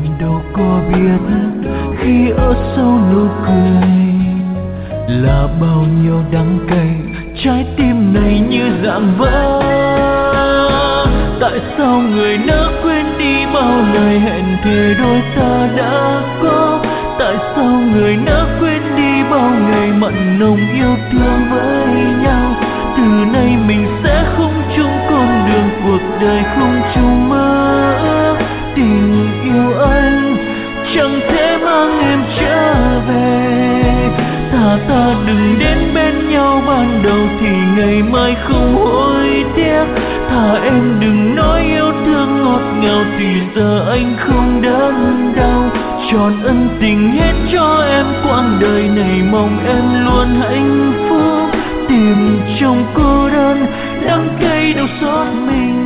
Anh đâu có biết khi ở sau nụ cười là bao nhiêu đắng cay, trái tim này như rạn vỡ. Tại sao người nỡ quên đi bao lời hẹn thề đôi ta đã có? Tại sao người nỡ quên đi bao ngày mặn nồng yêu thương với nhau? Từ nay mình sẽ không chung con đường, cuộc đời không chung mơ ước. Tình yêu anh chẳng thể mang em trở về. Thà ta đừng đến bên nhau ban đầu thì ngày mai không hối tiếc. Thà em đừng nói yêu thương ngọt ngào thì giờ anh không đớn đau. Tròn ân tình hết cho em quãng đời này, mong em luôn hạnh phúc. Tìm trong cô đơn đắng cay đau xót mình